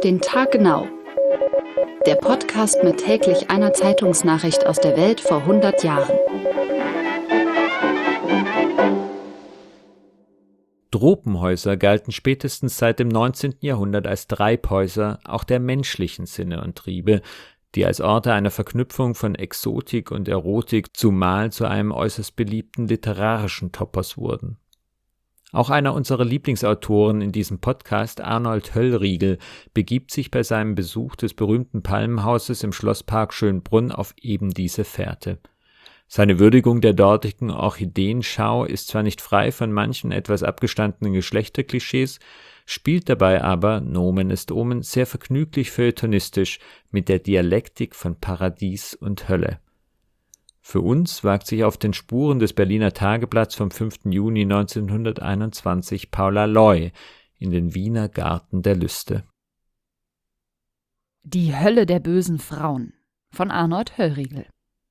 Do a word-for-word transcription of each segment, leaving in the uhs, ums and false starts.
den Tag genau. Der Podcast mit täglich einer Zeitungsnachricht aus der Welt vor hundert Jahren. Tropenhäuser galten spätestens seit dem neunzehnten Jahrhundert als Treibhäuser auch der menschlichen Sinne und Triebe, die als Orte einer Verknüpfung von Exotik und Erotik zumal zu einem äußerst beliebten literarischen Topos wurden. Auch einer unserer Lieblingsautoren in diesem Podcast, Arnold Höllriegel, begibt sich bei seinem Besuch des berühmten Palmenhauses im Schlosspark Schönbrunn auf eben diese Fährte. Seine Würdigung der dortigen Orchideenschau ist zwar nicht frei von manchen etwas abgestandenen Geschlechterklischees, spielt dabei aber, Nomen est Omen, sehr vergnüglich feuilletonistisch mit der Dialektik von Paradies und Hölle. Für uns wagt sich auf den Spuren des Berliner Tageblatts vom fünften Juni neunzehnhunderteinundzwanzig Paula Loy in den Wiener Garten der Lüste. Die Hölle der bösen Frauen von Arnold Höllriegel.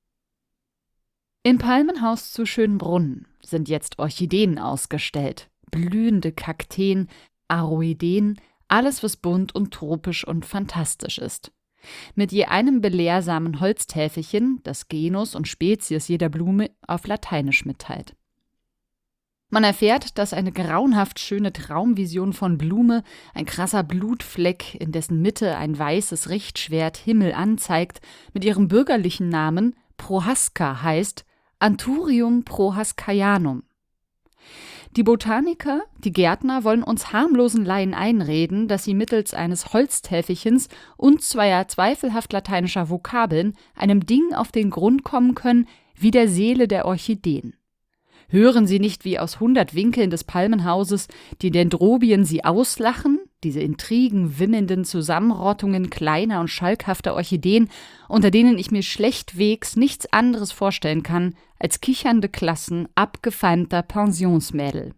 Im Palmenhaus zu Schönbrunn sind jetzt Orchideen ausgestellt, blühende Kakteen, Aroideen, alles was bunt und tropisch und fantastisch ist. Mit je einem belehrsamen Holztäfelchen, das Genus und Spezies jeder Blume auf Lateinisch mitteilt. Man erfährt, dass eine grauenhaft schöne Traumvision von Blume, ein krasser Blutfleck, in dessen Mitte ein weißes Richtschwert Himmel anzeigt, mit ihrem bürgerlichen Namen Prohaska heißt Anthurium prohaskaianum. Die Botaniker, die Gärtner wollen uns harmlosen Laien einreden, dass sie mittels eines Holztäfelchens und zweier zweifelhaft lateinischer Vokabeln einem Ding auf den Grund kommen können, wie der Seele der Orchideen. Hören Sie nicht, wie aus hundert Winkeln des Palmenhauses die Dendrobien sie auslachen, diese Intrigen wimmelnden Zusammenrottungen kleiner und schalkhafter Orchideen, unter denen ich mir schlechtwegs nichts anderes vorstellen kann als kichernde Klassen abgefeimter Pensionsmädel.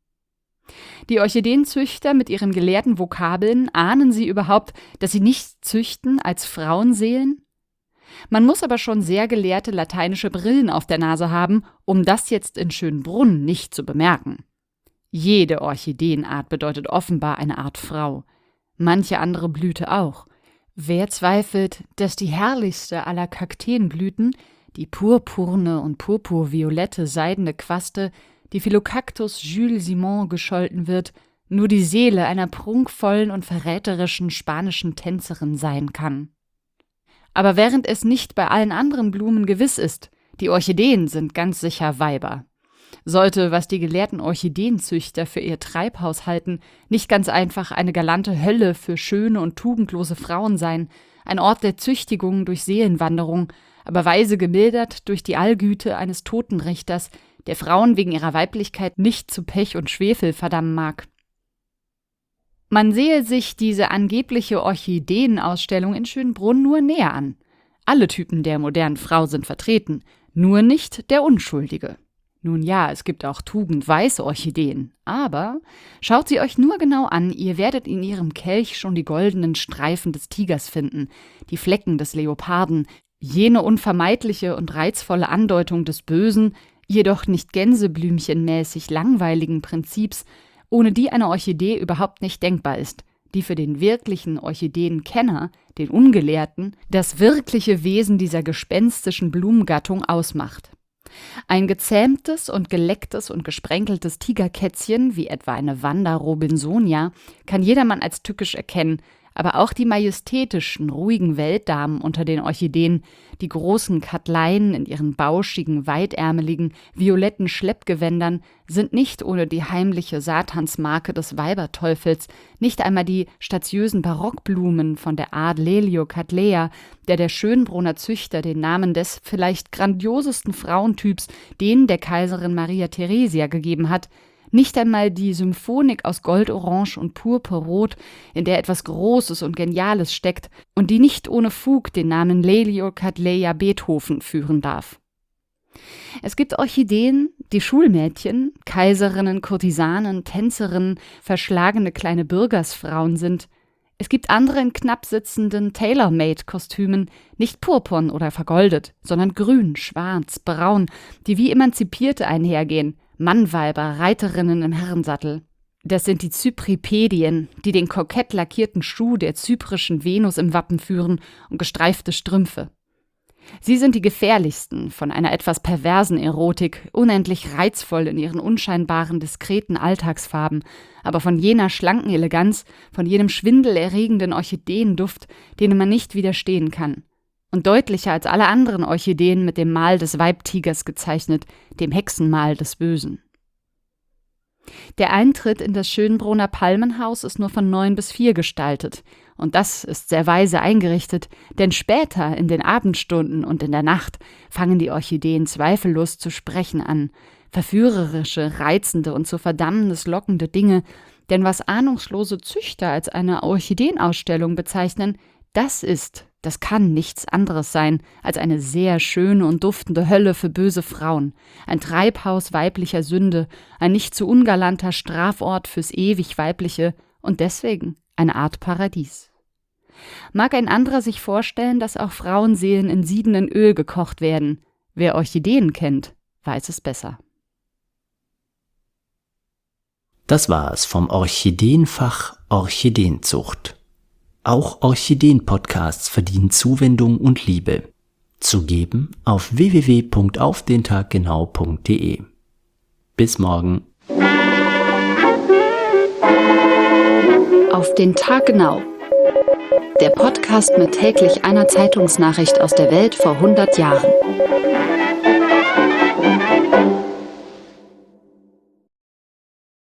Die Orchideenzüchter mit ihren gelehrten Vokabeln, ahnen sie überhaupt, dass sie nicht züchten als Frauenseelen? Man muss aber schon sehr gelehrte lateinische Brillen auf der Nase haben, um das jetzt in Schönbrunn nicht zu bemerken. Jede Orchideenart bedeutet offenbar eine Art Frau. Manche andere Blüte auch. Wer zweifelt, dass die herrlichste aller Kakteenblüten, die purpurne und purpurviolette seidene Quaste, die Philocactus Jules Simon gescholten wird, nur die Seele einer prunkvollen und verräterischen spanischen Tänzerin sein kann? Aber während es nicht bei allen anderen Blumen gewiss ist, die Orchideen sind ganz sicher Weiber. Sollte, was die gelehrten Orchideenzüchter für ihr Treibhaus halten, nicht ganz einfach eine galante Hölle für schöne und tugendlose Frauen sein, ein Ort der Züchtigung durch Seelenwanderung, aber weise gemildert durch die Allgüte eines Totenrichters, der Frauen wegen ihrer Weiblichkeit nicht zu Pech und Schwefel verdammen mag. Man sehe sich diese angebliche Orchideenausstellung in Schönbrunn nur näher an. Alle Typen der modernen Frau sind vertreten, nur nicht der Unschuldige. Nun ja, es gibt auch tugendweiße Orchideen, aber schaut sie euch nur genau an, ihr werdet in ihrem Kelch schon die goldenen Streifen des Tigers finden, die Flecken des Leoparden, jene unvermeidliche und reizvolle Andeutung des Bösen, jedoch nicht gänseblümchenmäßig langweiligen Prinzips, ohne die eine Orchidee überhaupt nicht denkbar ist, die für den wirklichen Orchideenkenner, den Ungelehrten, das wirkliche Wesen dieser gespenstischen Blumengattung ausmacht. Ein gezähmtes und gelecktes und gesprenkeltes Tigerkätzchen, wie etwa eine Vanda robinsonia, kann jedermann als tückisch erkennen, aber auch die majestätischen, ruhigen Weltdamen unter den Orchideen, die großen Katleien in ihren bauschigen, weitärmeligen, violetten Schleppgewändern, sind nicht ohne die heimliche Satansmarke des Weiberteufels, nicht einmal die statiösen Barockblumen von der Art Lelio Cattleya, der der Schönbrunner Züchter den Namen des vielleicht grandiosesten Frauentyps, den der Kaiserin Maria Theresia gegeben hat, nicht einmal die Symphonik aus Goldorange und Purpurrot, in der etwas Großes und Geniales steckt und die nicht ohne Fug den Namen Lelio Cattleya Beethoven führen darf. Es gibt Orchideen, die Schulmädchen, Kaiserinnen, Kurtisanen, Tänzerinnen, verschlagene kleine Bürgersfrauen sind. Es gibt andere in knapp sitzenden Tailor-Made-Kostümen, nicht purpurn oder vergoldet, sondern grün, schwarz, braun, die wie Emanzipierte einhergehen, Mannweiber, Reiterinnen im Herrensattel. Das sind die Zypripedien, die den kokett lackierten Schuh der zyprischen Venus im Wappen führen und gestreifte Strümpfe. Sie sind die gefährlichsten, von einer etwas perversen Erotik, unendlich reizvoll in ihren unscheinbaren, diskreten Alltagsfarben, aber von jener schlanken Eleganz, von jenem schwindelerregenden Orchideenduft, denen man nicht widerstehen kann. Und deutlicher als alle anderen Orchideen mit dem Mal des Weibtigers gezeichnet, dem Hexenmal des Bösen. Der Eintritt in das Schönbrunner Palmenhaus ist nur von neun bis vier gestaltet. Und das ist sehr weise eingerichtet, denn später, in den Abendstunden und in der Nacht, fangen die Orchideen zweifellos zu sprechen an. Verführerische, reizende und zu verdammendes lockende Dinge. Denn was ahnungslose Züchter als eine Orchideenausstellung bezeichnen, das ist, das kann nichts anderes sein als eine sehr schöne und duftende Hölle für böse Frauen, ein Treibhaus weiblicher Sünde, ein nicht zu ungalanter Strafort fürs ewig Weibliche und deswegen eine Art Paradies. Mag ein anderer sich vorstellen, dass auch Frauenseelen in siedendem Öl gekocht werden? Wer Orchideen kennt, weiß es besser. Das war's vom Orchideenfach Orchideenzucht. Auch Orchideen-Podcasts verdienen Zuwendung und Liebe. Zu geben auf w w w punkt auf den tag genau punkt d e. Bis morgen. Auf den Tag genau. Der Podcast mit täglich einer Zeitungsnachricht aus der Welt vor hundert Jahren.